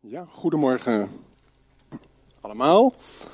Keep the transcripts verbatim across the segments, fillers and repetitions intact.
Ja, goedemorgen allemaal.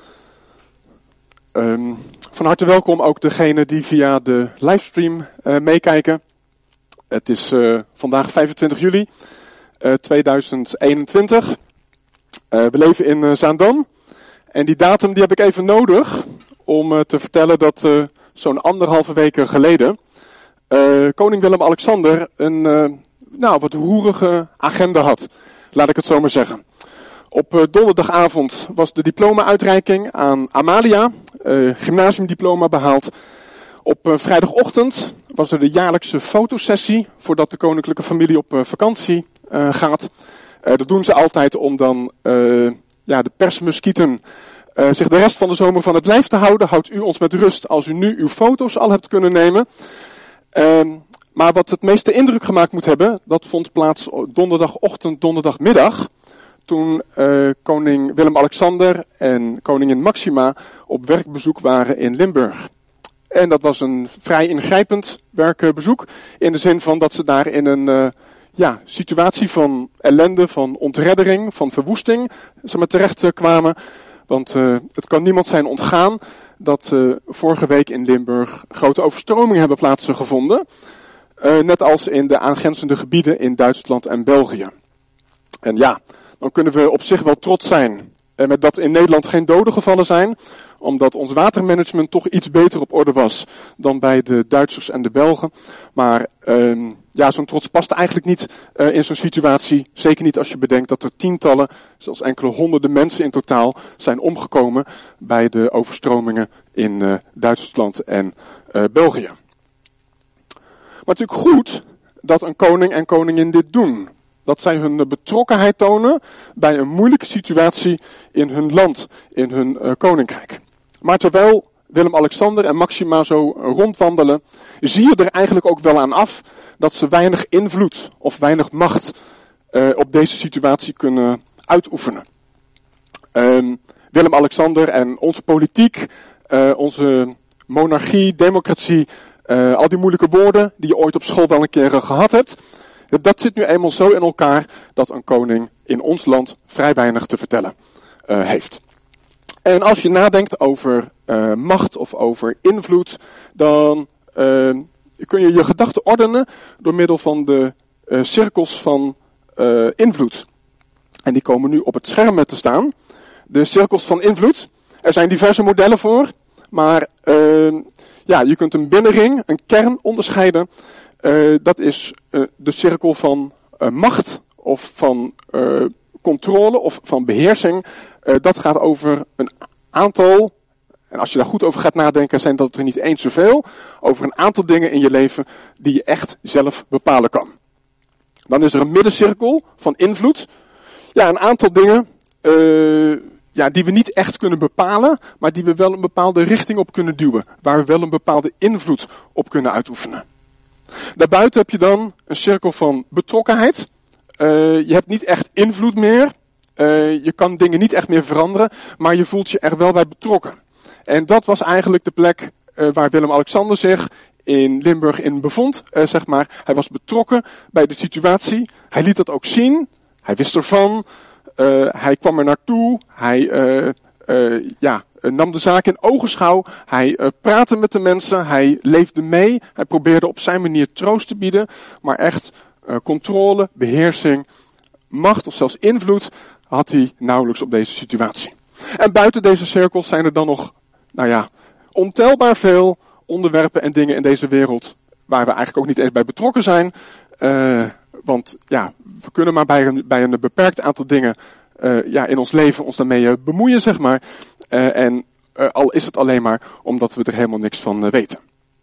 Um, van harte welkom ook degenen die via de livestream uh, meekijken. Het is uh, vandaag vijfentwintig juli uh, tweeduizend eenentwintig. Uh, we leven in uh, Zaandam. En die datum die heb ik even nodig om uh, te vertellen dat uh, zo'n anderhalve weken geleden uh, koning Willem-Alexander een uh, nou, wat roerige agenda had. Laat ik het zo maar zeggen. Op uh, donderdagavond was de diploma-uitreiking aan Amalia, uh, gymnasiumdiploma behaald. Op uh, vrijdagochtend was er de jaarlijkse fotosessie voordat de koninklijke familie op uh, vakantie uh, gaat. Uh, dat doen ze altijd om dan uh, ja, de persmuskieten uh, zich de rest van de zomer van het lijf te houden. Houdt u ons met rust als u nu uw foto's al hebt kunnen nemen. Uh, maar wat het meeste indruk gemaakt moet hebben, dat vond plaats donderdagochtend, donderdagmiddag. Toen uh, koning Willem-Alexander en koningin Maxima op werkbezoek waren in Limburg. En dat was een vrij ingrijpend werkbezoek. In de zin van dat ze daar in een uh, ja, situatie van ellende, van ontreddering, van verwoesting zeg maar, terecht uh, kwamen. Want uh, het kan niemand zijn ontgaan dat uh, vorige week in Limburg grote overstromingen hebben plaatsgevonden. Uh, net als in de aangrenzende gebieden in Duitsland en België. En ja, dan kunnen we op zich wel trots zijn en met dat in Nederland geen doden gevallen zijn, omdat ons watermanagement toch iets beter op orde was dan bij de Duitsers en de Belgen. Maar uh, ja, zo'n trots past eigenlijk niet uh, in zo'n situatie. Zeker niet als je bedenkt dat er tientallen, zelfs enkele honderden mensen in totaal zijn omgekomen bij de overstromingen in uh, Duitsland en uh, België. Maar natuurlijk goed dat een koning en koningin dit doen. Dat zij hun betrokkenheid tonen bij een moeilijke situatie in hun land, in hun uh, koninkrijk. Maar terwijl Willem-Alexander en Maxima zo rondwandelen, zie je er eigenlijk ook wel aan af dat ze weinig invloed of weinig macht uh, op deze situatie kunnen uitoefenen. Uh, Willem-Alexander en onze politiek, uh, onze monarchie, democratie, uh, al die moeilijke woorden die je ooit op school wel een keer uh, gehad hebt. Dat zit nu eenmaal zo in elkaar dat een koning in ons land vrij weinig te vertellen uh, heeft. En als je nadenkt over uh, macht of over invloed, dan uh, kun je je gedachten ordenen door middel van de uh, cirkels van uh, invloed. En die komen nu op het scherm te staan. De cirkels van invloed. Er zijn diverse modellen voor, maar uh, ja, je kunt een binnenring, een kern onderscheiden. Uh, dat is uh, de cirkel van uh, macht of van uh, controle of van beheersing. Uh, dat gaat over een aantal, en als je daar goed over gaat nadenken, zijn dat er niet eens zoveel, over een aantal dingen in je leven die je echt zelf bepalen kan. Dan is er een middencirkel van invloed. Ja, een aantal dingen uh, ja, die we niet echt kunnen bepalen, maar die we wel een bepaalde richting op kunnen duwen. Waar we wel een bepaalde invloed op kunnen uitoefenen. Daarbuiten heb je dan een cirkel van betrokkenheid. Uh, je hebt niet echt invloed meer. Uh, je kan dingen niet echt meer veranderen, maar je voelt je er wel bij betrokken. En dat was eigenlijk de plek uh, waar Willem-Alexander zich in Limburg in bevond. Uh, zeg maar. Hij was betrokken bij de situatie. Hij liet dat ook zien. Hij wist ervan. Uh, hij kwam er naartoe. Hij uh, uh, ja, nam de zaak in ogenschouw. Hij uh, praatte met de mensen. Hij leefde mee. Hij probeerde op zijn manier troost te bieden. Maar echt uh, controle, beheersing, macht of zelfs invloed had hij nauwelijks op deze situatie. En buiten deze cirkels zijn er dan nog, nou ja, ontelbaar veel onderwerpen en dingen in deze wereld waar we eigenlijk ook niet eens bij betrokken zijn. Uh, want ja, we kunnen maar bij een, bij een beperkt aantal dingen uh, ja, in ons leven ons daarmee uh, bemoeien, zeg maar. Uh, en uh, al is het alleen maar omdat we er helemaal niks van uh, weten.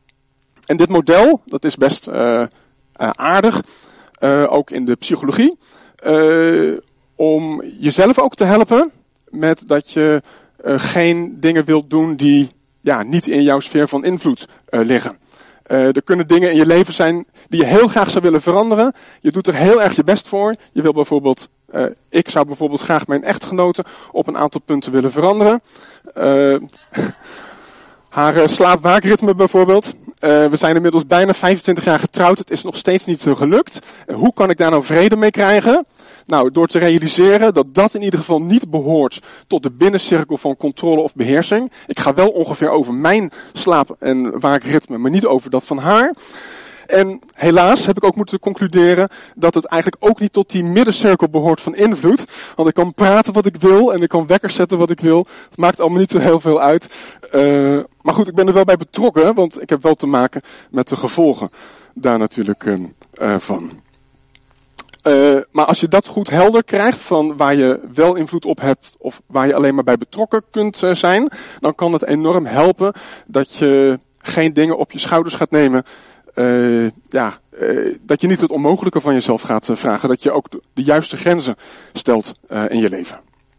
En dit model, dat is best uh, uh, aardig, uh, ook in de psychologie, uh, om jezelf ook te helpen met dat je uh, geen dingen wilt doen die ja, niet in jouw sfeer van invloed uh, liggen. Uh, er kunnen dingen in je leven zijn die je heel graag zou willen veranderen. Je doet er heel erg je best voor. Je wil bijvoorbeeld, uh, ik zou bijvoorbeeld graag mijn echtgenote op een aantal punten willen veranderen. Uh, haar uh, slaap-waakritme bijvoorbeeld. Uh, we zijn inmiddels bijna vijfentwintig jaar getrouwd. Het is nog steeds niet uh, gelukt. Uh, hoe kan ik daar nou vrede mee krijgen? Nou, door te realiseren dat dat in ieder geval niet behoort tot de binnencirkel van controle of beheersing. Ik ga wel ongeveer over mijn slaap- en waakritme, maar niet over dat van haar. En helaas heb ik ook moeten concluderen dat het eigenlijk ook niet tot die middencirkel behoort van invloed. Want ik kan praten wat ik wil en ik kan wekkers zetten wat ik wil. Het maakt allemaal niet zo heel veel uit. Uh, maar goed, ik ben er wel bij betrokken, want ik heb wel te maken met de gevolgen daar natuurlijk uh, uh, van. Uh, maar als je dat goed helder krijgt van waar je wel invloed op hebt of waar je alleen maar bij betrokken kunt uh, zijn, dan kan het enorm helpen dat je geen dingen op je schouders gaat nemen. Uh, ja, uh, dat je niet het onmogelijke van jezelf gaat uh, vragen. Dat je ook de, de juiste grenzen stelt uh, in je leven.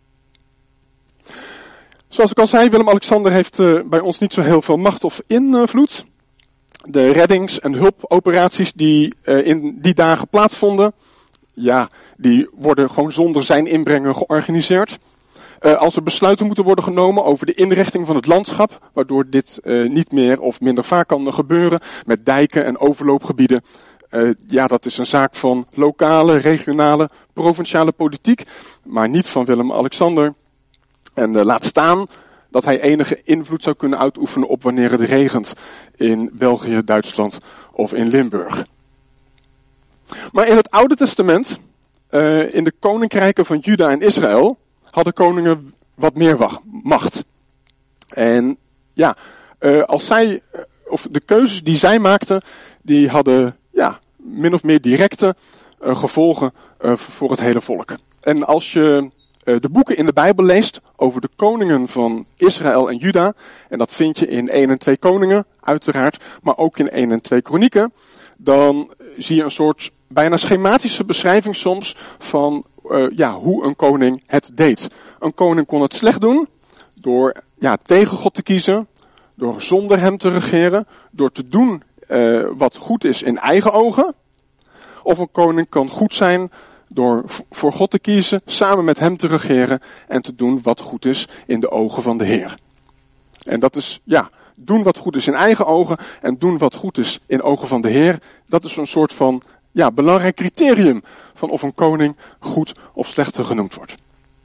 Zoals ik al zei, Willem-Alexander heeft uh, bij ons niet zo heel veel macht of invloed. De reddings- en hulpoperaties die uh, in die dagen plaatsvonden, ja, die worden gewoon zonder zijn inbrengen georganiseerd. Uh, als er besluiten moeten worden genomen over de inrichting van het landschap, waardoor dit uh, niet meer of minder vaak kan gebeuren, met dijken en overloopgebieden. Uh, ja, dat is een zaak van lokale, regionale, provinciale politiek, maar niet van Willem-Alexander. En uh, laat staan dat hij enige invloed zou kunnen uitoefenen op wanneer het regent in België, Duitsland of in Limburg. Maar in het Oude Testament, uh, in de koninkrijken van Juda en Israël, hadden koningen wat meer macht. En ja, uh, als zij, of de keuzes die zij maakten, die hadden ja, min of meer directe uh, gevolgen uh, voor het hele volk. En als je uh, de boeken in de Bijbel leest over de koningen van Israël en Juda, en dat vind je in één en twee Koningen, uiteraard, maar ook in één en twee Kronieken, dan zie je een soort bijna schematische beschrijving soms van uh, ja, hoe een koning het deed. Een koning kon het slecht doen door ja, tegen God te kiezen, door zonder hem te regeren, door te doen uh, wat goed is in eigen ogen. Of een koning kan goed zijn door voor God te kiezen, samen met hem te regeren en te doen wat goed is in de ogen van de Heer. En dat is, ja, doen wat goed is in eigen ogen en doen wat goed is in ogen van de Heer. Dat is een soort van ja, belangrijk criterium van of een koning goed of slecht genoemd wordt.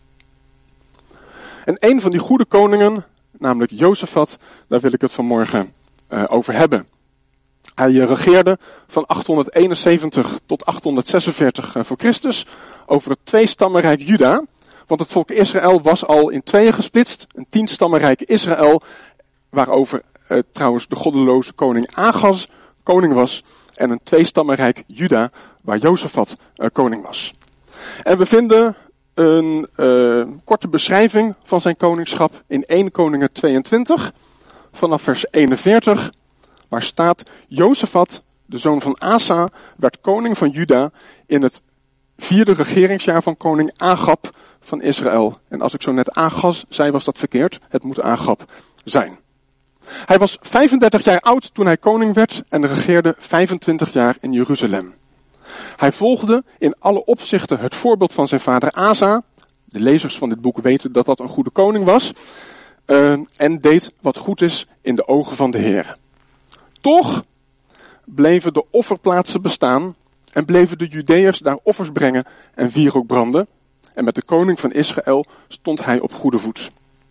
En een van die goede koningen, namelijk Jozefat, daar wil ik het vanmorgen uh, over hebben. Hij uh, regeerde van achthonderdeenenzeventig tot achthonderdzesenveertig uh, voor Christus over het tweestammenrijk Juda. Want het volk Israël was al in tweeën gesplitst. Een tienstammenrijk Israël, waarover uh, trouwens de goddeloze koning Agaz koning was. En een tweestammenrijk Juda, waar Jozefat uh, koning was. En we vinden een uh, korte beschrijving van zijn koningschap in eerste Koningen tweeëntwintig, vanaf vers eenenveertig, waar staat: Jozefat, de zoon van Asa, werd koning van Juda in het vierde regeringsjaar van koning Agab van Israël. En als ik zo net Agaz zei, was dat verkeerd. Het moet Agab zijn. Hij was vijfendertig jaar oud toen hij koning werd en regeerde vijfentwintig jaar in Jeruzalem. Hij volgde in alle opzichten het voorbeeld van zijn vader Asa. De lezers van dit boek weten dat dat een goede koning was. Uh, en deed wat goed is in de ogen van de Heer. Toch bleven de offerplaatsen bestaan en bleven de Judeërs daar offers brengen en wierook branden. En met de koning van Israël stond hij op goede voet.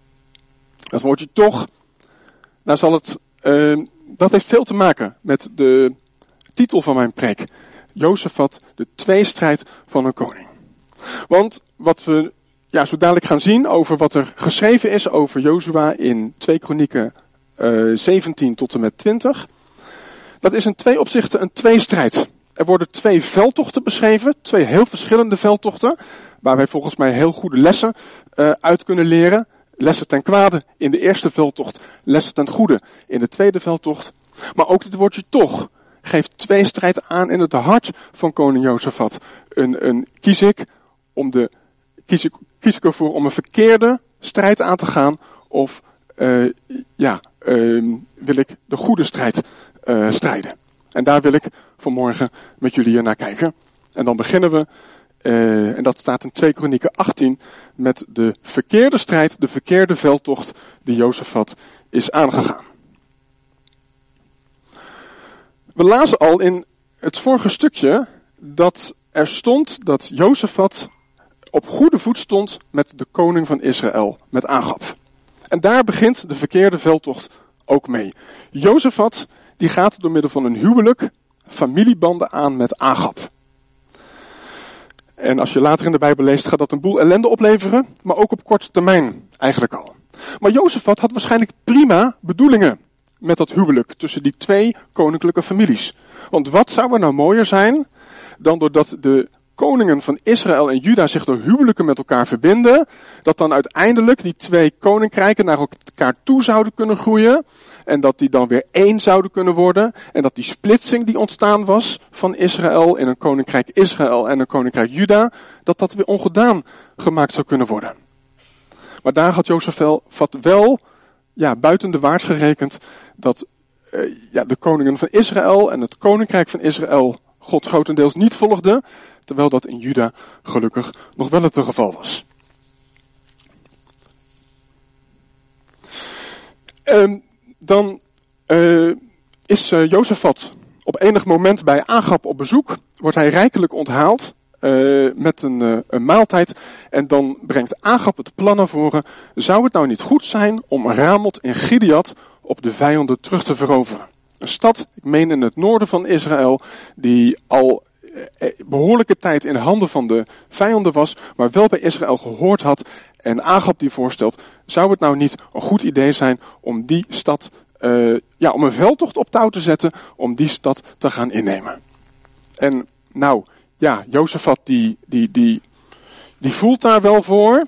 Dat woordje toch, nou zal het, uh, dat heeft veel te maken met de titel van mijn preek. Jozefat, de tweestrijd van een koning. Want wat we ja, zo dadelijk gaan zien over wat er geschreven is over Jozua in twee Kronieken uh, zeventien tot en met twintig. Dat is in twee opzichten een tweestrijd. Er worden twee veldtochten beschreven, twee heel verschillende veldtochten, waar wij volgens mij heel goede lessen uh, uit kunnen leren. Lessen ten kwade in de eerste veldtocht, lessen ten goede in de tweede veldtocht. Maar ook dit woordje toch geeft tweestrijd aan in het hart van koning Jozefat. Een, een kies ik om de kies ik, kies ik ervoor om een verkeerde strijd aan te gaan, of uh, ja, uh, wil ik de goede strijd uh, strijden. En daar wil ik vanmorgen met jullie naar kijken. En dan beginnen we, uh, en dat staat in twee Kronieken achttien, met de verkeerde strijd, de verkeerde veldtocht die Jozefat is aangegaan. We lazen al in het vorige stukje dat er stond dat Jozefat op goede voet stond met de koning van Israël, met Agab. En daar begint de verkeerde veldtocht ook mee. Jozefat die gaat door middel van een huwelijk familiebanden aan met Agab. En als je later in de Bijbel leest, gaat dat een boel ellende opleveren, maar ook op korte termijn eigenlijk al. Maar Jozefat had waarschijnlijk prima bedoelingen met dat huwelijk tussen die twee koninklijke families. Want wat zou er nou mooier zijn dan doordat de koningen van Israël en Juda zich door huwelijken met elkaar verbinden, dat dan uiteindelijk die twee koninkrijken naar elkaar toe zouden kunnen groeien en dat die dan weer één zouden kunnen worden en dat die splitsing die ontstaan was van Israël in een koninkrijk Israël en een koninkrijk Juda, dat dat weer ongedaan gemaakt zou kunnen worden. Maar daar had Jozefat wel ja, buiten de waard gerekend dat uh, ja, de koningen van Israël en het koninkrijk van Israël God grotendeels niet volgden, terwijl dat in Juda gelukkig nog wel het geval was. Um, dan uh, is uh, Jozefat op enig moment bij Agab op bezoek, wordt hij rijkelijk onthaald uh, met een, uh, een maaltijd en dan brengt Agab het plan naar voren, zou het nou niet goed zijn om Ramot in Gilead op de vijanden terug te veroveren? Een stad, ik meen in het noorden van Israël, die al behoorlijke tijd in de handen van de vijanden was, maar wel bij Israël gehoord had. En Agab die voorstelt, zou het nou niet een goed idee zijn om die stad, uh, ja, om een veldtocht op touw te zetten, om die stad te gaan innemen. En nou, ja, Jozefat die, die, die, die voelt daar wel voor.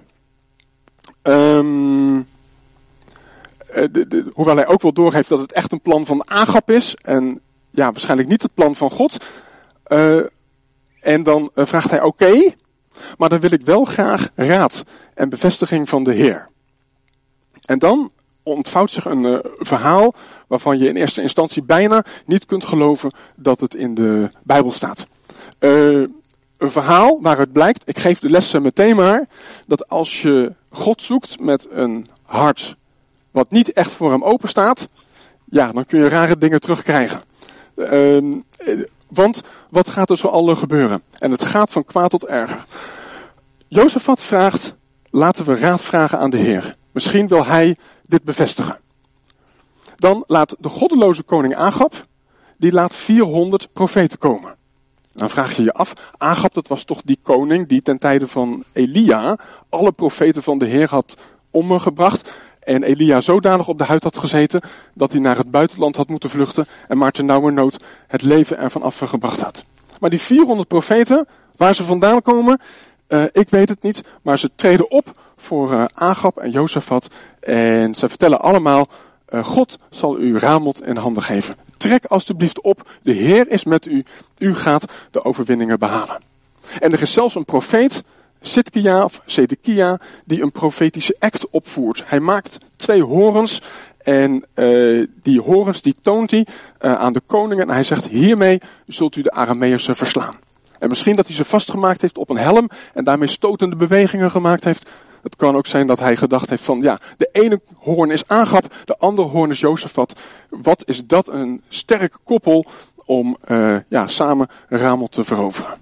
Um, de, de, hoewel hij ook wel doorheeft dat het echt een plan van Agab is. En ja, waarschijnlijk niet het plan van God. Uh, en dan uh, vraagt hij, oké, okay, maar dan wil ik wel graag raad en bevestiging van de Heer. En dan ontvouwt zich een uh, verhaal waarvan je in eerste instantie bijna niet kunt geloven dat het in de Bijbel staat. Uh, een verhaal waaruit blijkt, ik geef de lessen meteen maar, dat als je God zoekt met een hart wat niet echt voor hem open staat, ja, dan kun je rare dingen terugkrijgen. Uh, want wat gaat er zo al gebeuren? En het gaat van kwaad tot erger. Jozefat vraagt, laten we raad vragen aan de Heer. Misschien wil hij dit bevestigen. Dan laat de goddeloze koning Agab, die laat vierhonderd profeten komen. Dan vraag je je af, Agab, dat was toch die koning die ten tijde van Elia alle profeten van de Heer had omgebracht. En Elia zodanig op de huid had gezeten dat hij naar het buitenland had moeten vluchten en maar ternauwernood het leven ervan afgebracht had. Maar die vierhonderd profeten, waar ze vandaan komen, uh, ik weet het niet, maar ze treden op voor uh, Agab en Jozefat en ze vertellen allemaal, uh, God zal u Ramot in handen geven. Trek alstublieft op, de Heer is met u, u gaat de overwinningen behalen. En er is zelfs een profeet, Sidkia of Zedekia, die een profetische act opvoert. Hij maakt twee horens en uh, die horens die toont hij uh, aan de koning en hij zegt, hiermee zult u de Arameërs verslaan. En misschien dat hij ze vastgemaakt heeft op een helm en daarmee stotende bewegingen gemaakt heeft. Het kan ook zijn dat hij gedacht heeft van, ja, de ene hoorn is Agab, de andere hoorn is Jozefat. Wat is dat een sterke koppel om uh, ja, samen Ramot te veroveren.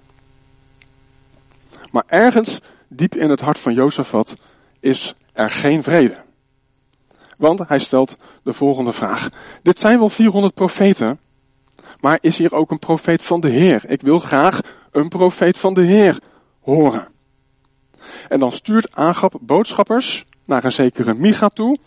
Maar ergens, diep in het hart van Jozefat, is er geen vrede. Want hij stelt de volgende vraag. Dit zijn wel vierhonderd profeten, maar is hier ook een profeet van de Heer? Ik wil graag een profeet van de Heer horen. En dan stuurt Agab boodschappers naar een zekere Micha toe.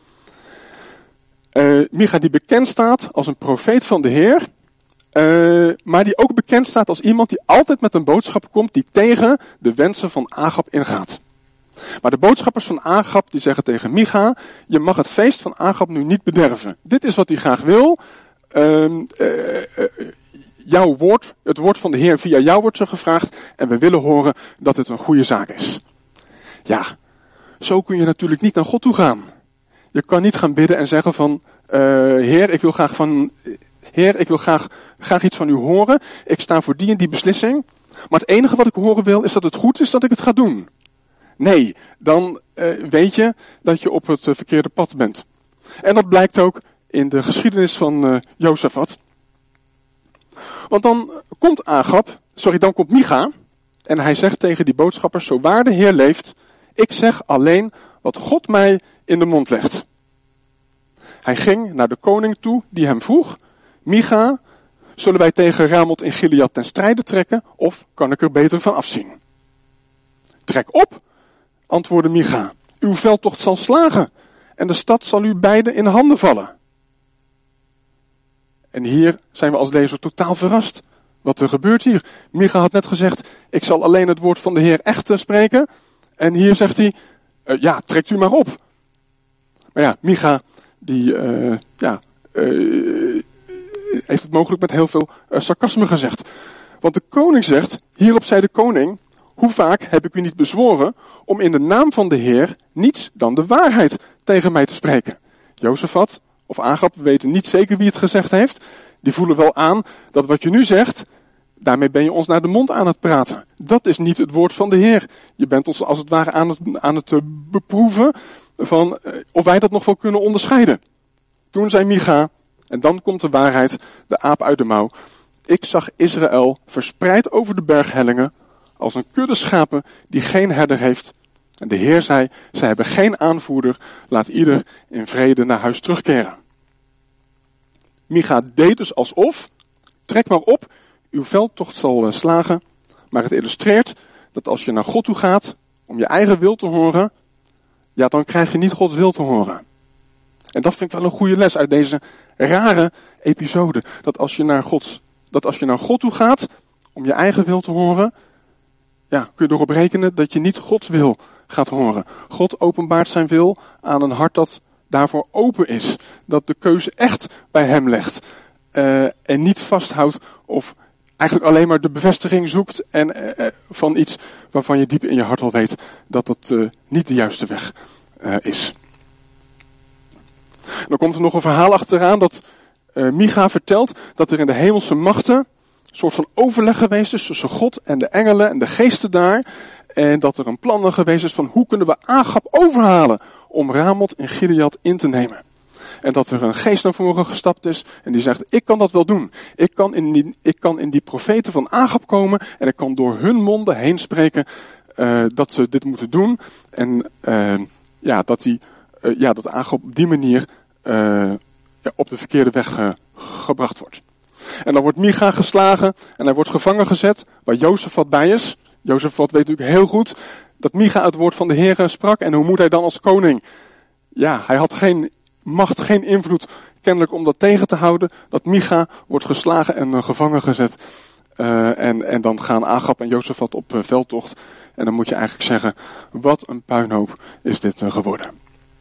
Uh, Micha die bekend staat als een profeet van de Heer. Uh, maar die ook bekend staat als iemand die altijd met een boodschap komt die tegen de wensen van Agab ingaat. Maar de boodschappers van Agab die zeggen tegen Micha, je mag het feest van Agab nu niet bederven. Dit is wat hij graag wil. Uh, uh, uh, jouw woord, het woord van de Heer via jou wordt zo gevraagd en we willen horen dat het een goede zaak is. Ja, zo kun je natuurlijk niet naar God toe gaan. Je kan niet gaan bidden en zeggen van, uh, Heer, ik wil graag van, Heer, ik wil graag, graag iets van u horen. Ik sta voor die en die beslissing. Maar het enige wat ik horen wil is dat het goed is dat ik het ga doen. Nee, dan uh, weet je dat je op het uh, verkeerde pad bent. En dat blijkt ook in de geschiedenis van uh, Jozefat. Want dan komt Agab, sorry, dan komt Micha. En hij zegt tegen die boodschappers, zo waar de Heer leeft, ik zeg alleen wat God mij in de mond legt. Hij ging naar de koning toe die hem vroeg, Micha, zullen wij tegen Ramot in Gilead ten strijde trekken, of kan ik er beter van afzien? Trek op, antwoordde Micha, uw veldtocht zal slagen en de stad zal u beiden in handen vallen. En hier zijn we als lezer totaal verrast. Wat er gebeurt hier? Micha had net gezegd, ik zal alleen het woord van de Heer echt spreken. En hier zegt hij, uh, ja, trekt u maar op. Maar ja, Micha, die uh, ja, uh, heeft het mogelijk met heel veel uh, sarcasme gezegd. Want de koning zegt, hierop zei de koning, hoe vaak heb ik u niet bezworen om in de naam van de Heer niets dan de waarheid tegen mij te spreken. Jozefat of Agab, we weten niet zeker wie het gezegd heeft. Die voelen wel aan dat wat je nu zegt, daarmee ben je ons naar de mond aan het praten. Dat is niet het woord van de Heer. Je bent ons als het ware aan het, aan het beproeven van uh, of wij dat nog wel kunnen onderscheiden. Toen zei Micha, en dan komt de waarheid, de aap uit de mouw. Ik zag Israël verspreid over de berghellingen als een kudde schapen die geen herder heeft. En de Heer zei, zij hebben geen aanvoerder, laat ieder in vrede naar huis terugkeren. Micha deed dus alsof, trek maar op, uw veldtocht zal slagen. Maar het illustreert dat als je naar God toe gaat om je eigen wil te horen, ja, dan krijg je niet Gods wil te horen. En dat vind ik wel een goede les uit deze rare episode. Dat als je naar God, dat als je naar God toe gaat om je eigen wil te horen, ja, kun je erop rekenen dat je niet Gods wil gaat horen. God openbaart zijn wil aan een hart dat daarvoor open is. Dat de keuze echt bij hem legt. Uh, en niet vasthoudt of eigenlijk alleen maar de bevestiging zoekt en, uh, van iets waarvan je diep in je hart al weet dat het uh, niet de juiste weg uh, is. Dan komt er nog een verhaal achteraan dat uh, Micha vertelt dat er in de hemelse machten een soort van overleg geweest is tussen God en de engelen en de geesten daar. En dat er een plan geweest is van hoe kunnen we Agab overhalen om Ramot in Gilead in te nemen. En dat er een geest naar voren gestapt is en die zegt, ik kan dat wel doen. Ik kan in die, ik kan in die profeten van Agab komen en ik kan door hun monden heen spreken uh, dat ze dit moeten doen. En uh, ja, dat, die, uh, ja, dat Agab op die manier uh, ja, op de verkeerde weg uh, gebracht wordt. En dan wordt Micha geslagen en hij wordt gevangen gezet waar Jozefat bij is. Jozefat weet natuurlijk heel goed dat Micha het woord van de Heer sprak. En hoe moet hij dan als koning? Ja, hij had geen macht, geen invloed kennelijk om dat tegen te houden. Dat Micha wordt geslagen en uh, gevangen gezet. Uh, en, en dan gaan Agab en Jozefat op uh, veldtocht. En dan moet je eigenlijk zeggen, wat een puinhoop is dit uh, geworden.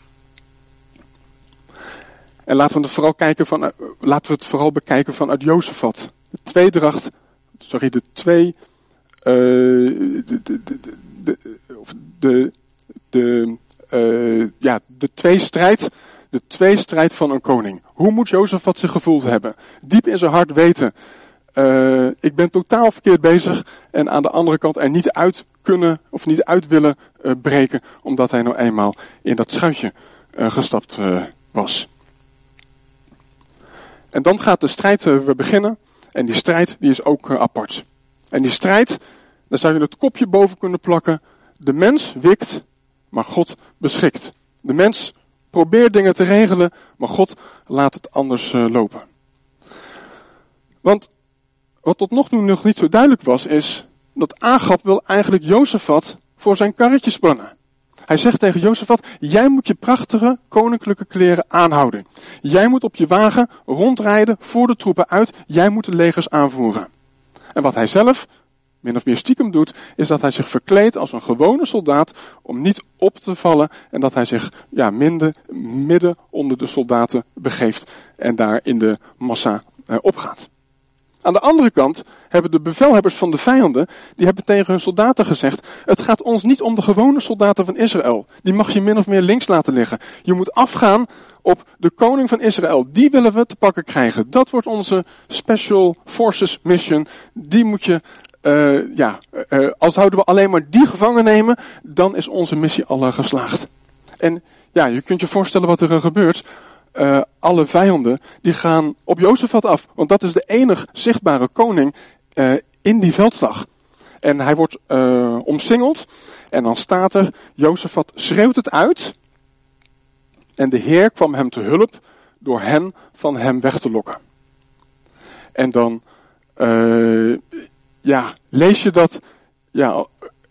En laten we het vooral kijken van, uh, laten we het vooral bekijken vanuit Jozefat. De tweedracht, sorry, de twee, uh, de, de, de, de, de, de, uh, ja, de tweestrijd, de tweestrijd van een koning. Hoe moet Jozefat zich gevoeld hebben? Diep in zijn hart weten, uh, ik ben totaal verkeerd bezig en aan de andere kant er niet uit kunnen of niet uit willen uh, breken, omdat hij nou eenmaal in dat schuitje uh, gestapt uh, was. En dan gaat de strijd uh, weer beginnen. En die strijd die is ook uh, apart. En die strijd, daar zou je het kopje boven kunnen plakken. De mens wikt, maar God beschikt. De mens probeert dingen te regelen, maar God laat het anders uh, lopen. Want wat tot nog toe nog niet zo duidelijk was, is dat Agab wil eigenlijk Jozefat voor zijn karretje spannen. Hij zegt tegen Jozefat, jij moet je prachtige koninklijke kleren aanhouden. Jij moet op je wagen rondrijden voor de troepen uit. Jij moet de legers aanvoeren. En wat hij zelf, min of meer stiekem doet, is dat hij zich verkleedt als een gewone soldaat om niet op te vallen. En dat hij zich ja, minder, midden onder de soldaten begeeft en daar in de massa eh, opgaat. Aan de andere kant hebben de bevelhebbers van de vijanden, die hebben tegen hun soldaten gezegd, het gaat ons niet om de gewone soldaten van Israël. Die mag je min of meer links laten liggen. Je moet afgaan op de koning van Israël. Die willen we te pakken krijgen. Dat wordt onze Special Forces Mission. Die moet je, uh, ja, uh, als zouden we alleen maar die gevangen nemen, dan is onze missie al uh, geslaagd. En ja, je kunt je voorstellen wat er uh, gebeurt. uh, alle vijanden, die gaan op Jozefat af. Want dat is de enig zichtbare koning uh, in die veldslag. En hij wordt uh, omsingeld. En dan staat er, Jozefat schreeuwt het uit. En de Heer kwam hem te hulp door hen van hem weg te lokken. En dan uh, ja, lees je dat, ja,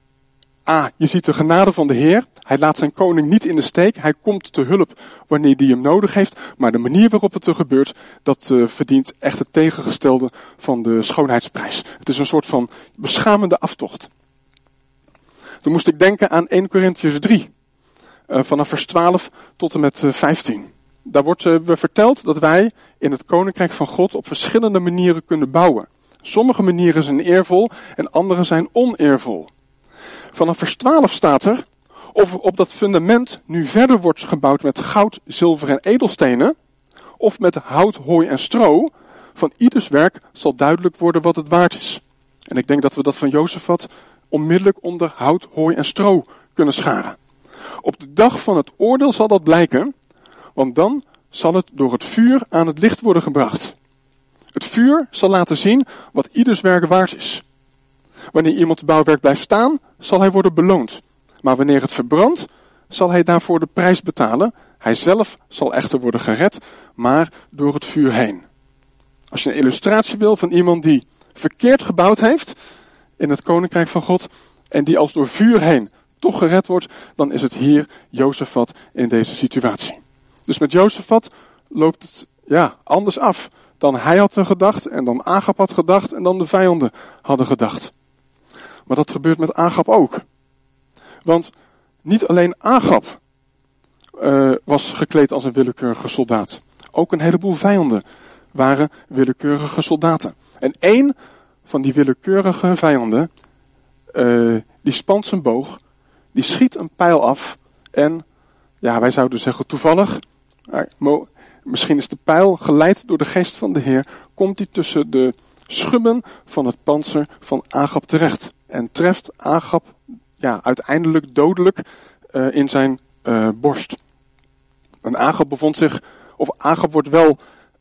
A, je ziet de genade van de Heer. Hij laat zijn koning niet in de steek. Hij komt te hulp wanneer hij hem nodig heeft. Maar de manier waarop het er gebeurt, dat uh, verdient echt het tegengestelde van de schoonheidsprijs. Het is een soort van beschamende aftocht. Toen moest ik denken aan Eerste Korintiërs drie. Uh, vanaf vers twaalf tot en met uh, vijftien. Daar wordt uh, verteld dat wij in het koninkrijk van God op verschillende manieren kunnen bouwen. Sommige manieren zijn eervol en andere zijn oneervol. Vanaf vers twaalf staat er, of er op dat fundament nu verder wordt gebouwd met goud, zilver en edelstenen, of met hout, hooi en stro, van ieders werk zal duidelijk worden wat het waard is. En ik denk dat we dat van Jozefat onmiddellijk onder hout, hooi en stro kunnen scharen. Op de dag van het oordeel zal dat blijken, want dan zal het door het vuur aan het licht worden gebracht. Het vuur zal laten zien wat ieders werk waard is. Wanneer iemand bouwwerk blijft staan, zal hij worden beloond. Maar wanneer het verbrandt, zal hij daarvoor de prijs betalen. Hij zelf zal echter worden gered, maar door het vuur heen. Als je een illustratie wil van iemand die verkeerd gebouwd heeft in het koninkrijk van God en die als door vuur heen toch gered wordt, dan is het hier Jozefat in deze situatie. Dus met Jozefat loopt het ja, anders af dan hij had gedacht en dan Agab had gedacht en dan de vijanden hadden gedacht. Maar dat gebeurt met Agab ook. Want niet alleen Agab uh, was gekleed als een willekeurige soldaat. Ook een heleboel vijanden waren willekeurige soldaten. En één van die willekeurige vijanden, uh, die spant zijn boog, die schiet een pijl af en, ja, wij zouden zeggen toevallig, maar mo- misschien is de pijl geleid door de geest van de Heer, komt die tussen de schubben van het pantser van Agab terecht. En treft Agab ja, uiteindelijk dodelijk uh, in zijn uh, borst. En Agab bevond zich, of Agab wordt wel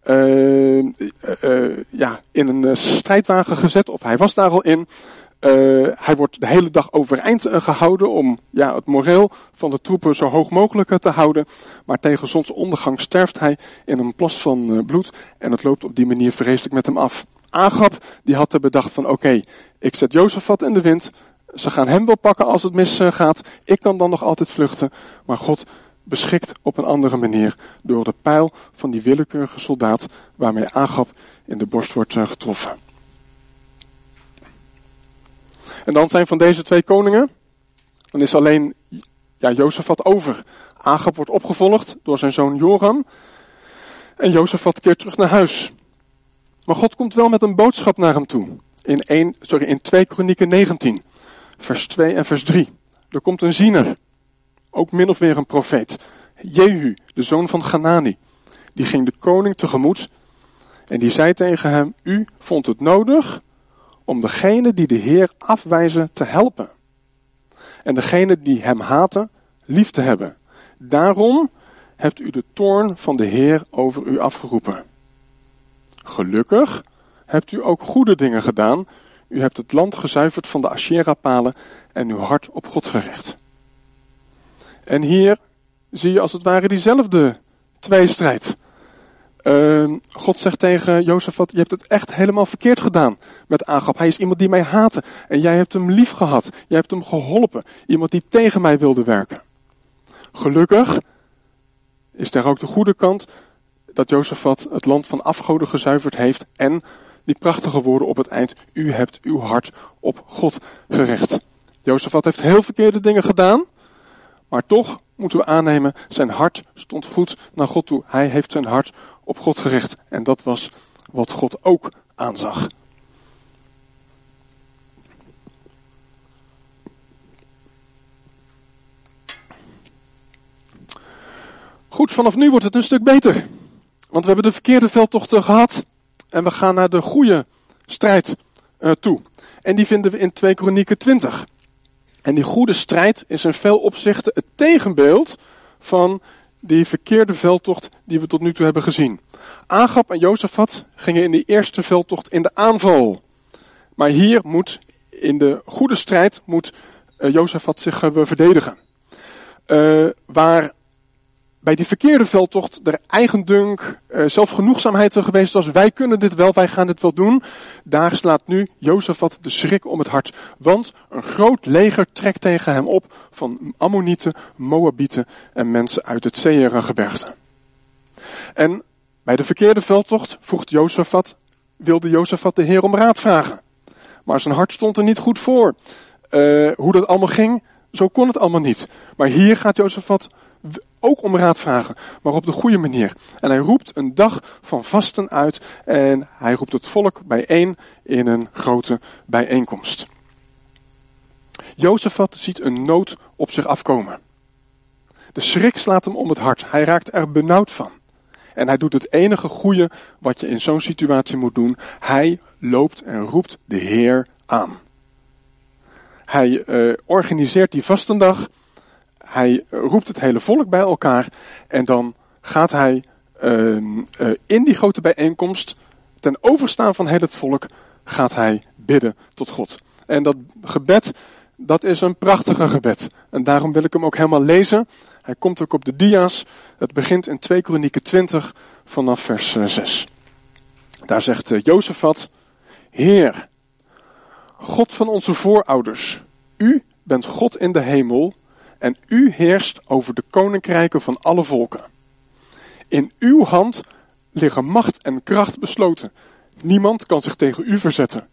uh, uh, uh, ja, in een uh, strijdwagen gezet, of hij was daar al in. Uh, hij wordt de hele dag overeind uh, gehouden om ja, het moreel van de troepen zo hoog mogelijk uh, te houden. Maar tegen zonsondergang sterft hij in een plas van uh, bloed en het loopt op die manier vreselijk met hem af. Agab die had er bedacht van oké, okay, ik zet Jozefat in de wind. Ze gaan hem wel pakken als het misgaat. Ik kan dan nog altijd vluchten. Maar God beschikt op een andere manier door de pijl van die willekeurige soldaat waarmee Agab in de borst wordt uh, getroffen. En dan zijn van deze twee koningen, dan is alleen ja, Jozefat over. Agab wordt opgevolgd door zijn zoon Joram. En Jozefat keert terug naar huis. Maar God komt wel met een boodschap naar hem toe. In, een, sorry, in twee Kronieken negentien, vers twee en vers drie. Er komt een ziener, ook min of meer een profeet. Jehu, de zoon van Hanani. Die ging de koning tegemoet en die zei tegen hem, u vond het nodig om degene die de Heer afwijzen te helpen. En degene die hem haten lief te hebben. Daarom hebt u de toorn van de Heer over u afgeroepen. Gelukkig hebt u ook goede dingen gedaan. U hebt het land gezuiverd van de Asherah-palen en uw hart op God gericht. En hier zie je als het ware diezelfde tweestrijd. Uh, God zegt tegen Jozefat, je hebt het echt helemaal verkeerd gedaan met Agab. Hij is iemand die mij haatte en jij hebt hem lief gehad. Jij hebt hem geholpen. Iemand die tegen mij wilde werken. Gelukkig is daar ook de goede kant dat Jozefat het land van afgoden gezuiverd heeft en die prachtige woorden op het eind, u hebt uw hart op God gericht. Jozefat heeft heel verkeerde dingen gedaan, maar toch moeten we aannemen, zijn hart stond goed naar God toe. Hij heeft zijn hart op God gericht en dat was wat God ook aanzag. Goed, vanaf nu wordt het een stuk beter. Want we hebben de verkeerde veldtochten gehad en we gaan naar de goede strijd uh, toe. En die vinden we in twee Kronieken twintig. En die goede strijd is in veel opzichten het tegenbeeld van die verkeerde veldtocht die we tot nu toe hebben gezien. Agab en Jozafat gingen in die eerste veldtocht in de aanval. Maar hier moet, in de goede strijd, moet uh, Jozafat zich uh, verdedigen. Uh, waar bij die verkeerde veldtocht er eigendunk, uh, zelfgenoegzaamheid er geweest was. Wij kunnen dit wel, wij gaan dit wel doen. Daar slaat nu Jozafat de schrik om het hart. Want een groot leger trekt tegen hem op van Ammonieten, Moabieten en mensen uit het Seirgebergte. En bij de verkeerde veldtocht vroeg Jozafat, wilde Jozafat de Heer om raad vragen. Maar zijn hart stond er niet goed voor. Uh, hoe dat allemaal ging, zo kon het allemaal niet. Maar hier gaat Jozafat ook om raad vragen, maar op de goede manier. En hij roept een dag van vasten uit en hij roept het volk bijeen in een grote bijeenkomst. Jozafat ziet een nood op zich afkomen. De schrik slaat hem om het hart. Hij raakt er benauwd van. En hij doet het enige goede wat je in zo'n situatie moet doen. Hij loopt en roept de Heer aan. Hij uh, organiseert die vastendag. Hij roept het hele volk bij elkaar. En dan gaat hij uh, uh, in die grote bijeenkomst, ten overstaan van heel het volk, gaat hij bidden tot God. En dat gebed, dat is een prachtige gebed. En daarom wil ik hem ook helemaal lezen. Hij komt ook op de dia's. Het begint in twee Kronieken twintig vanaf vers zes. Daar zegt uh, Jozafat: Heer, God van onze voorouders, u bent God in de hemel en u heerst over de koninkrijken van alle volken. In uw hand liggen macht en kracht besloten. Niemand kan zich tegen u verzetten.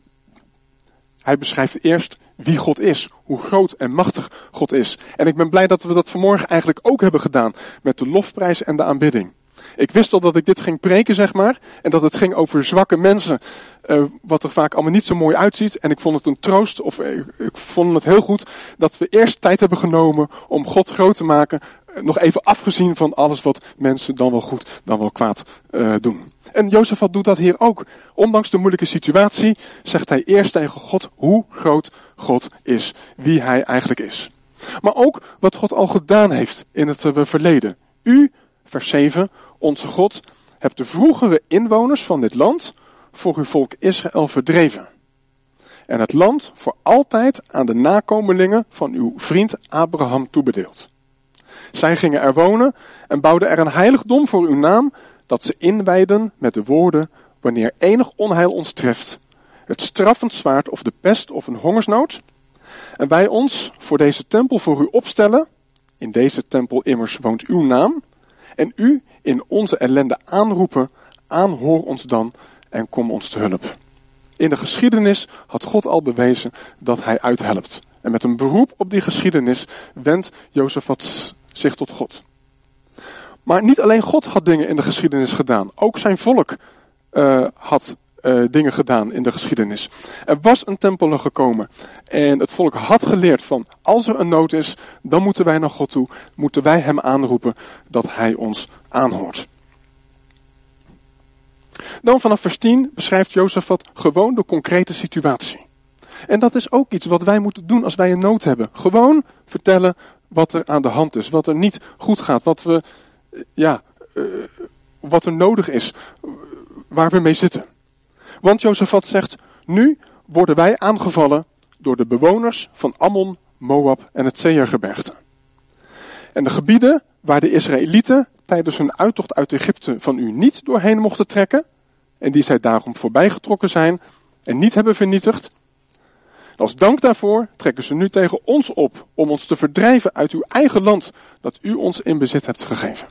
Hij beschrijft eerst wie God is, hoe groot en machtig God is. En ik ben blij dat we dat vanmorgen eigenlijk ook hebben gedaan met de lofprijs en de aanbidding. Ik wist al dat ik dit ging preken, zeg maar, en dat het ging over zwakke mensen, uh, wat er vaak allemaal niet zo mooi uitziet. En ik vond het een troost, of uh, ik vond het heel goed, dat we eerst tijd hebben genomen om God groot te maken, uh, nog even afgezien van alles wat mensen dan wel goed, dan wel kwaad uh, doen. En Jozafat doet dat hier ook. Ondanks de moeilijke situatie zegt hij eerst tegen God hoe groot God is, wie hij eigenlijk is. Maar ook wat God al gedaan heeft in het uh, verleden. U, vers zeven, onze God, hebt de vroegere inwoners van dit land voor uw volk Israël verdreven. En het land voor altijd aan de nakomelingen van uw vriend Abraham toebedeeld. Zij gingen er wonen en bouwden er een heiligdom voor uw naam, dat ze inwijden met de woorden: wanneer enig onheil ons treft, het straffend zwaard of de pest of een hongersnood, en wij ons voor deze tempel voor u opstellen, in deze tempel immers woont uw naam, en u in onze ellende aanroepen, aanhoor ons dan en kom ons te hulp. In de geschiedenis had God al bewezen dat hij uithelpt. En met een beroep op die geschiedenis wendt Jozafat zich tot God. Maar niet alleen God had dingen in de geschiedenis gedaan. Ook zijn volk uh, had uh, dingen gedaan in de geschiedenis. Er was een tempel gekomen. En het volk had geleerd van, als er een nood is, dan moeten wij naar God toe. Moeten wij hem aanroepen dat hij ons aanhoort. Dan vanaf vers tien beschrijft Jozafat gewoon de concrete situatie. En dat is ook iets wat wij moeten doen als wij een nood hebben. Gewoon vertellen wat er aan de hand is. Wat er niet goed gaat. Wat we... Ja, uh, wat er nodig is, waar we mee zitten. Want Jozafat zegt, nu worden wij aangevallen door de bewoners van Ammon, Moab en het Seirgebergte. En de gebieden waar de Israëlieten tijdens hun uittocht uit Egypte van u niet doorheen mochten trekken, en die zij daarom voorbijgetrokken zijn en niet hebben vernietigd, als dank daarvoor trekken ze nu tegen ons op om ons te verdrijven uit uw eigen land dat u ons in bezit hebt gegeven.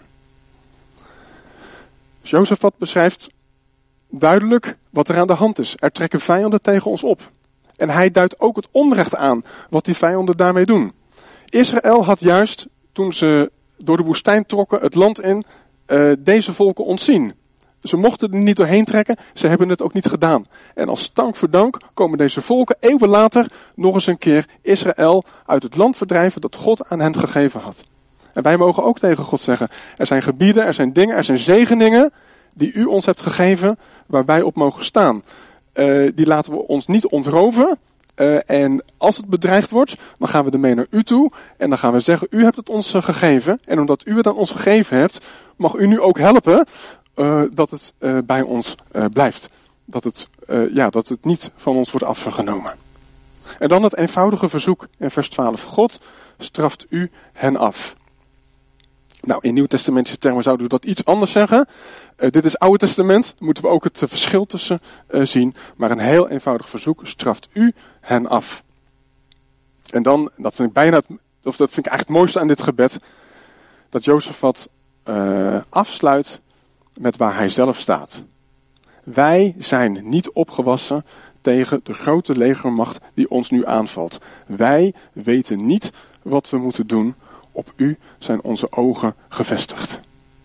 Dus Jozafat beschrijft duidelijk wat er aan de hand is. Er trekken vijanden tegen ons op. En hij duidt ook het onrecht aan wat die vijanden daarmee doen. Israël had juist, toen ze door de woestijn trokken, het land in, uh, deze volken ontzien. Ze mochten er niet doorheen trekken, ze hebben het ook niet gedaan. En als dank voor dank komen deze volken eeuwen later nog eens een keer Israël uit het land verdrijven dat God aan hen gegeven had. En wij mogen ook tegen God zeggen, er zijn gebieden, er zijn dingen, er zijn zegeningen die u ons hebt gegeven waar wij op mogen staan. Uh, die laten we ons niet ontroven, Uh, en als het bedreigd wordt, dan gaan we ermee naar u toe. En dan gaan we zeggen, u hebt het ons uh, gegeven. En omdat u het aan ons gegeven hebt, mag u nu ook helpen uh, dat het uh, bij ons uh, blijft. Dat het, uh, ja, dat het niet van ons wordt afgenomen. En dan het eenvoudige verzoek in vers twaalf. God, straft u hen af. Nou, in Nieuwtestamentische termen zouden we dat iets anders zeggen. Uh, dit is Oude Testament, moeten we ook het uh, verschil tussen uh, zien. Maar een heel eenvoudig verzoek, straft u hen af. En dan, dat vind ik bijna, het, of dat vind ik eigenlijk het mooiste aan dit gebed, dat Jozefat uh, afsluit met waar hij zelf staat. Wij zijn niet opgewassen tegen de grote legermacht die ons nu aanvalt. Wij weten niet wat we moeten doen. Op u zijn onze ogen gevestigd.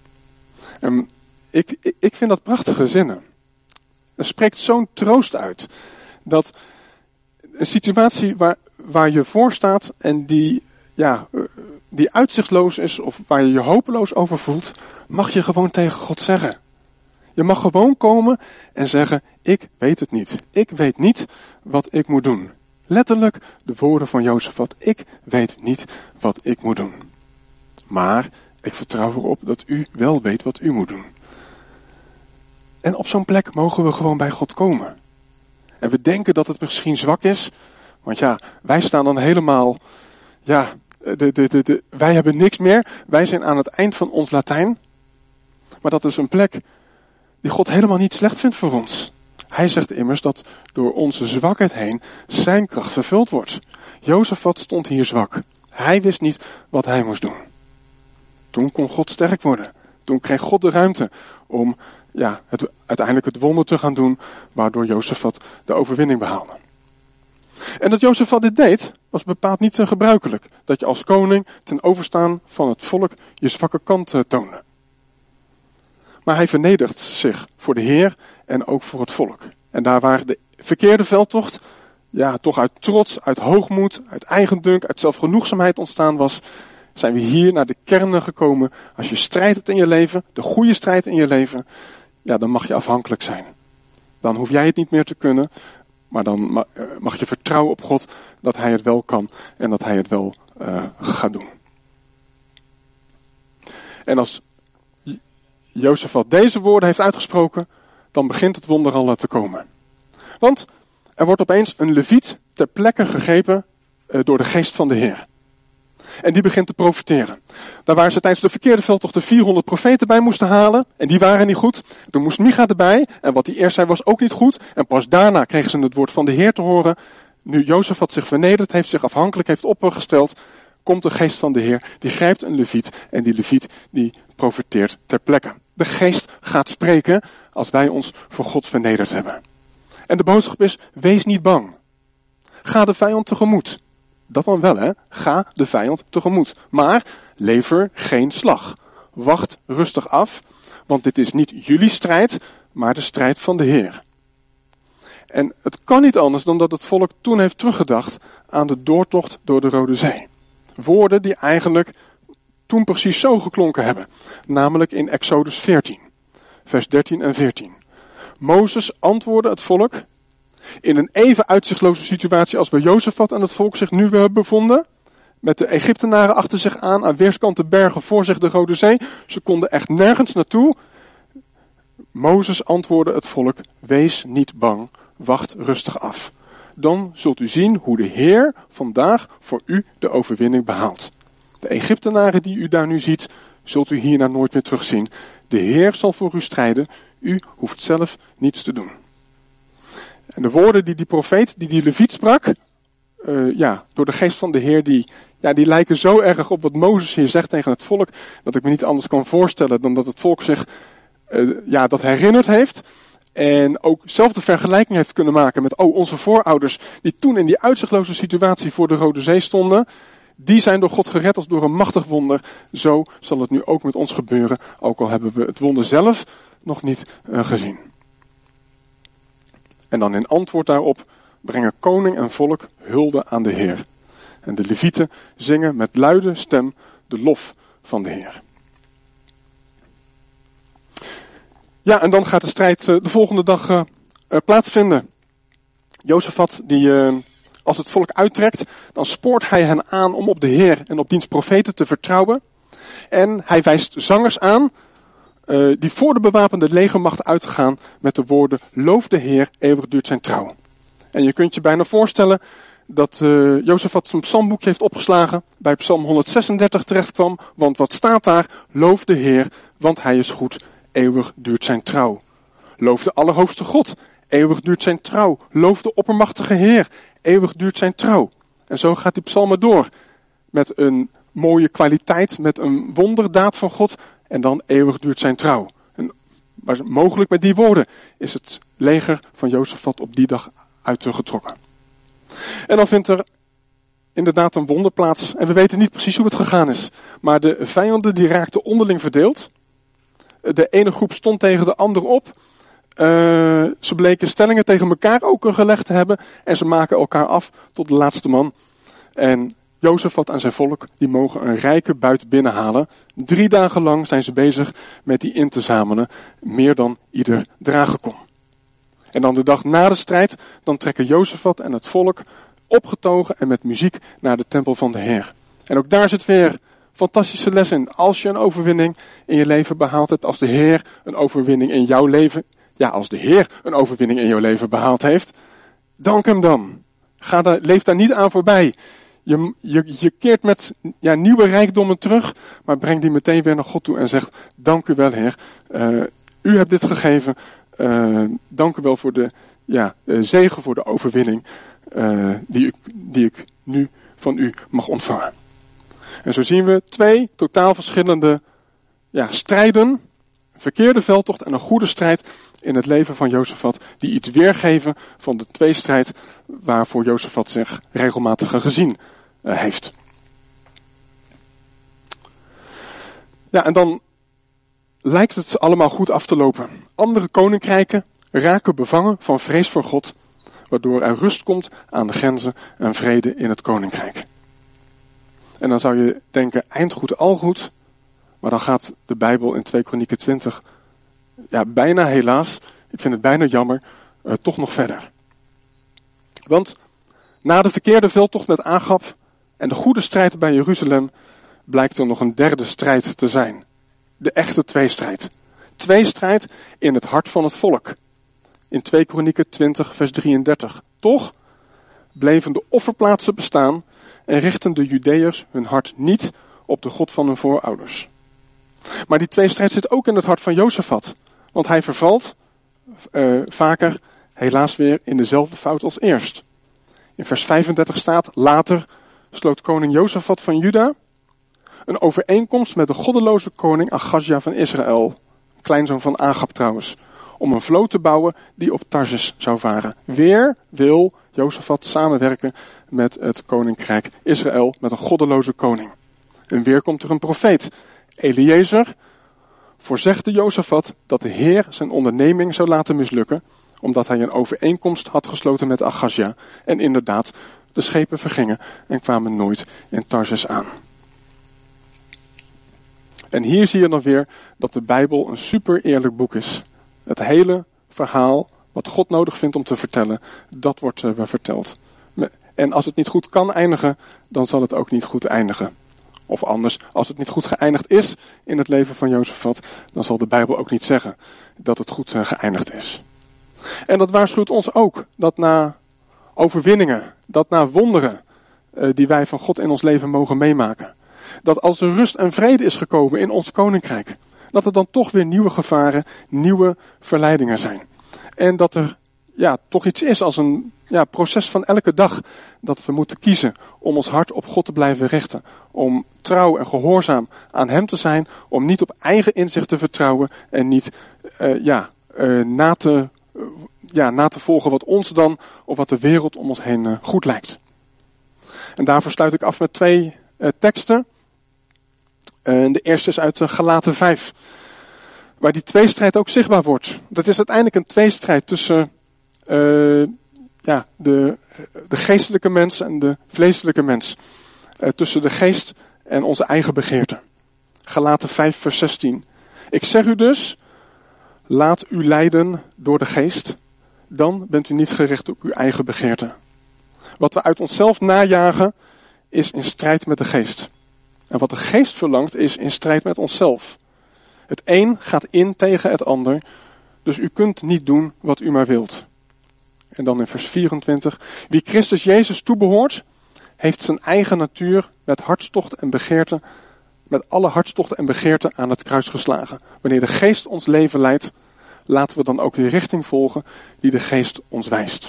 En ik, ik vind dat prachtige zinnen. Er spreekt zo'n troost uit. Dat een situatie waar, waar je voor staat en die, ja, die uitzichtloos is of waar je je hopeloos over voelt, mag je gewoon tegen God zeggen. Je mag gewoon komen en zeggen, ik weet het niet. Ik weet niet wat ik moet doen. Letterlijk de woorden van Jozefat. Ik weet niet wat ik moet doen. Maar ik vertrouw erop dat u wel weet wat u moet doen. En op zo'n plek mogen we gewoon bij God komen. En we denken dat het misschien zwak is. Want ja, wij staan dan helemaal, ja, de, de, de, de, wij hebben niks meer. Wij zijn aan het eind van ons Latijn. Maar dat is een plek die God helemaal niet slecht vindt voor ons. Hij zegt immers dat door onze zwakheid heen zijn kracht vervuld wordt. Jozefat stond hier zwak. Hij wist niet wat hij moest doen. Toen kon God sterk worden. Toen kreeg God de ruimte om ja, het, uiteindelijk het wonder te gaan doen, waardoor Jozefat de overwinning behaalde. En dat Jozefat dit deed, was bepaald niet zo gebruikelijk. Dat je als koning ten overstaan van het volk je zwakke kant toonde. Maar hij vernedert zich voor de Heer en ook voor het volk. En daar waar de verkeerde veldtocht, ja, toch uit trots, uit hoogmoed, uit eigendunk, uit zelfgenoegzaamheid ontstaan was, zijn we hier naar de kernen gekomen. Als je strijd hebt in je leven, de goede strijd in je leven, ja, dan mag je afhankelijk zijn. Dan hoef jij het niet meer te kunnen, maar dan mag je vertrouwen op God dat hij het wel kan en dat hij het wel uh, gaat doen. En als Jozefat deze woorden heeft uitgesproken, dan begint het wonder al te komen. Want er wordt opeens een leviet ter plekke gegrepen uh, door de geest van de Heer. En die begint te profeteren. Daar waar ze tijdens de verkeerde veldtocht de vierhonderd profeten bij moesten halen. En die waren niet goed. Toen moest Micha erbij. En wat hij eerst zei was ook niet goed. En pas daarna kregen ze het woord van de Heer te horen. Nu Jozefat zich vernederd heeft, zich afhankelijk heeft opgesteld, komt de geest van de Heer. Die grijpt een leviet. En die leviet die profeteert ter plekke. De geest gaat spreken als wij ons voor God vernederd hebben. En de boodschap is, wees niet bang. Ga de vijand tegemoet. Dat dan wel, hè. Ga de vijand tegemoet. Maar lever geen slag. Wacht rustig af, want dit is niet jullie strijd, maar de strijd van de Heer. En het kan niet anders dan dat het volk toen heeft teruggedacht aan de doortocht door de Rode Zee. Woorden die eigenlijk toen precies zo geklonken hebben. Namelijk in Exodus veertien, vers dertien en veertien. Mozes antwoordde het volk in een even uitzichtloze situatie als waar Jozefat en het volk zich nu bevonden. Met de Egyptenaren achter zich aan, aan weerskanten bergen voor zich de Rode Zee. Ze konden echt nergens naartoe. Mozes antwoordde het volk, wees niet bang, wacht rustig af. Dan zult u zien hoe de Heer vandaag voor u de overwinning behaalt. De Egyptenaren die u daar nu ziet, zult u hierna nooit meer terugzien. De Heer zal voor u strijden, u hoeft zelf niets te doen. En de woorden die die profeet, die die leviet sprak, uh, ja, door de geest van de Heer, die, ja, die lijken zo erg op wat Mozes hier zegt tegen het volk, dat ik me niet anders kan voorstellen dan dat het volk zich uh, ja, dat herinnerd heeft. En ook zelf de vergelijking heeft kunnen maken met, oh, onze voorouders, die toen in die uitzichtloze situatie voor de Rode Zee stonden, die zijn door God gered als door een machtig wonder. Zo zal het nu ook met ons gebeuren, ook al hebben we het wonder zelf nog niet uh, gezien. En dan in antwoord daarop brengen koning en volk hulde aan de Heer. En de levieten zingen met luide stem de lof van de Heer. Ja, en dan gaat de strijd uh, de volgende dag uh, uh, plaatsvinden. Jozefat die uh, als het volk uittrekt, dan spoort hij hen aan om op de Heer en op diens profeten te vertrouwen. En hij wijst zangers aan, uh, die voor de bewapende legermacht uitgaan met de woorden, loof de Heer, eeuwig duurt zijn trouw. En je kunt je bijna voorstellen dat uh, Jozefat zijn psalmboekje heeft opgeslagen, bij psalm honderdzesendertig terecht kwam, want wat staat daar? Loof de Heer, want hij is goed, eeuwig duurt zijn trouw. Loof de Allerhoogste God, eeuwig duurt zijn trouw. Loof de oppermachtige Heer, eeuwig duurt zijn trouw. En zo gaat die psalmen door, met een mooie kwaliteit, met een wonderdaad van God, en dan eeuwig duurt zijn trouw. En, maar mogelijk met die woorden is het leger van Jozefat op die dag uitgetrokken. En dan vindt er inderdaad een wonder plaats. En we weten niet precies hoe het gegaan is. Maar de vijanden die raakten onderling verdeeld. De ene groep stond tegen de andere op. Uh, ze bleken stellingen tegen elkaar ook gelegd te hebben. En ze maken elkaar af tot de laatste man. En Jozefat en zijn volk, die mogen een rijke buit binnenhalen. Drie dagen lang zijn ze bezig met die in te zamelen. Meer dan ieder dragen kon. En dan de dag na de strijd, dan trekken Jozefat en het volk opgetogen en met muziek naar de tempel van de Heer. En ook daar zit weer fantastische les in. Als je een overwinning in je leven behaald hebt, als de Heer een overwinning in jouw leven, ja, als de Heer een overwinning in jouw leven behaald heeft, dank hem dan. Ga daar, leef daar niet aan voorbij. Je, je, je keert met ja, nieuwe rijkdommen terug, maar breng die meteen weer naar God toe en zeg, dank u wel Heer, uh, u hebt dit gegeven. Uh, dank u wel voor de ja, uh, zegen, voor de overwinning uh, die, ik, die ik nu van u mag ontvangen. En zo zien we twee totaal verschillende ja, strijden, een verkeerde veldtocht en een goede strijd in het leven van Jozefat, die iets weergeven van de tweestrijd waarvoor Jozefat zich regelmatig gezien uh, heeft. Ja, en dan lijkt het allemaal goed af te lopen. Andere koninkrijken raken bevangen van vrees voor God, waardoor er rust komt aan de grenzen en vrede in het koninkrijk. En dan zou je denken, eindgoed al goed, maar dan gaat de Bijbel in twee Kronieken twintig, ja bijna helaas, ik vind het bijna jammer, uh, toch nog verder. Want na de verkeerde veldtocht met Agab en de goede strijd bij Jeruzalem, blijkt er nog een derde strijd te zijn. De echte tweestrijd. Tweestrijd in het hart van het volk. In twee Kronieken twintig vers drieëndertig. Toch bleven de offerplaatsen bestaan en richten de Judeërs hun hart niet op de God van hun voorouders. Maar die tweestrijd zit ook in het hart van Jozefat. Want hij vervalt uh, vaker helaas weer in dezelfde fout als eerst. In vers vijfendertig staat, later sloot koning Jozefat van Juda een overeenkomst met de goddeloze koning Achazja van Israël, kleinzoon van Agab trouwens, om een vloot te bouwen die op Tarsis zou varen. Weer wil Jozefat samenwerken met het koninkrijk Israël, met een goddeloze koning. En weer komt er een profeet, Eliezer, voorzegde Jozefat dat de Heer zijn onderneming zou laten mislukken, omdat hij een overeenkomst had gesloten met Achazja. En inderdaad, de schepen vergingen en kwamen nooit in Tarsis aan. En hier zie je dan weer dat de Bijbel een super eerlijk boek is. Het hele verhaal, wat God nodig vindt om te vertellen, dat wordt uh, verteld. En als het niet goed kan eindigen, dan zal het ook niet goed eindigen. Of anders, als het niet goed geëindigd is in het leven van Jozefat, dan zal de Bijbel ook niet zeggen dat het goed uh, geëindigd is. En dat waarschuwt ons ook, dat na overwinningen, dat na wonderen uh, die wij van God in ons leven mogen meemaken, dat als er rust en vrede is gekomen in ons koninkrijk, dat er dan toch weer nieuwe gevaren, nieuwe verleidingen zijn. En dat er ja, toch iets is als een ja, proces van elke dag, dat we moeten kiezen om ons hart op God te blijven richten. Om trouw en gehoorzaam aan hem te zijn, om niet op eigen inzicht te vertrouwen en niet uh, ja, uh, na, te, uh, ja, na te volgen wat ons dan of wat de wereld om ons heen uh, goed lijkt. En daarvoor sluit ik af met twee uh, teksten. Uh, de eerste is uit uh, Galaten vijf, waar die tweestrijd ook zichtbaar wordt. Dat is uiteindelijk een tweestrijd tussen uh, ja, de, de geestelijke mens en de vleeselijke mens. Uh, tussen de geest en onze eigen begeerte. Galaten vijf vers zestien. Ik zeg u dus, laat u leiden door de geest, dan bent u niet gericht op uw eigen begeerte. Wat we uit onszelf najagen is in strijd met de geest. En wat de geest verlangt is in strijd met onszelf. Het een gaat in tegen het ander, dus u kunt niet doen wat u maar wilt. En dan in vers vierentwintig. Wie Christus Jezus toebehoort, heeft zijn eigen natuur met hartstocht en begeerte, met alle hartstochten en begeerten aan het kruis geslagen. Wanneer de geest ons leven leidt, laten we dan ook de richting volgen die de geest ons wijst.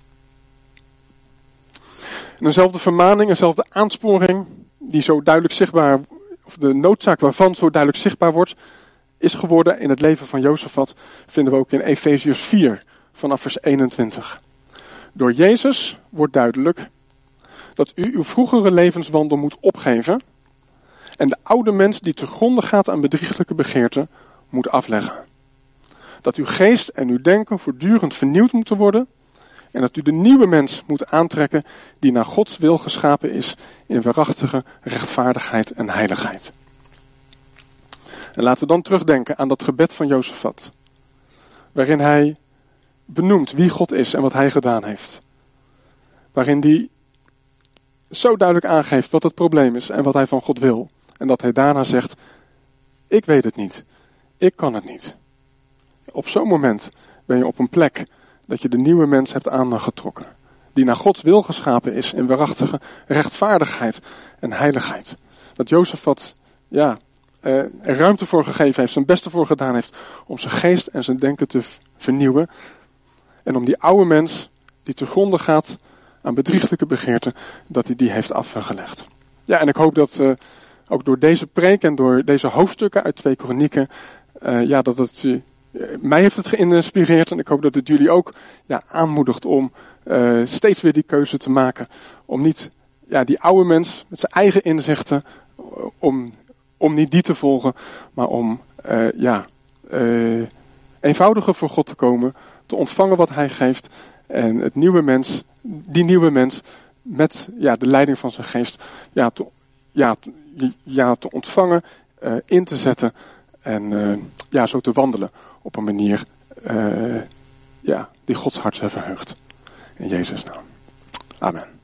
En dezelfde vermaning, dezelfde aansporing, die zo duidelijk zichtbaar, of de noodzaak waarvan zo duidelijk zichtbaar wordt, is geworden in het leven van Jozefat, vinden we ook in Efeziërs vier, vanaf vers eenentwintig. Door Jezus wordt duidelijk dat u uw vroegere levenswandel moet opgeven en de oude mens die te gronde gaat aan bedrieglijke begeerten moet afleggen. Dat uw geest en uw denken voortdurend vernieuwd moeten worden en dat u de nieuwe mens moet aantrekken die naar Gods wil geschapen is in waarachtige rechtvaardigheid en heiligheid. En laten we dan terugdenken aan dat gebed van Jozefat, waarin hij benoemt wie God is en wat hij gedaan heeft. Waarin hij zo duidelijk aangeeft wat het probleem is en wat hij van God wil. En dat hij daarna zegt, ik weet het niet, ik kan het niet. Op zo'n moment ben je op een plek dat je de nieuwe mens hebt aangetrokken. Die naar Gods wil geschapen is in waarachtige rechtvaardigheid en heiligheid. Dat Jozefat, ja, er ruimte voor gegeven heeft, zijn beste voor gedaan heeft om zijn geest en zijn denken te vernieuwen. En om die oude mens die te gronde gaat aan bedrieglijke begeerten, dat hij die heeft afgelegd. Ja, en ik hoop dat uh, ook door deze preek en door deze hoofdstukken uit twee Kronieken, uh, ja, dat het uh, mij heeft het geïnspireerd en ik hoop dat het jullie ook ja, aanmoedigt om uh, steeds weer die keuze te maken. Om niet ja, die oude mens met zijn eigen inzichten, uh, om, om niet die te volgen, maar om uh, ja, uh, eenvoudiger voor God te komen, te ontvangen wat hij geeft en het nieuwe mens, die nieuwe mens met ja, de leiding van zijn geest ja, te, ja, te, ja, te ontvangen, uh, in te zetten en uh, ja, zo te wandelen op een manier uh, ja, die Gods hart verheugt. In Jezus' naam. Amen.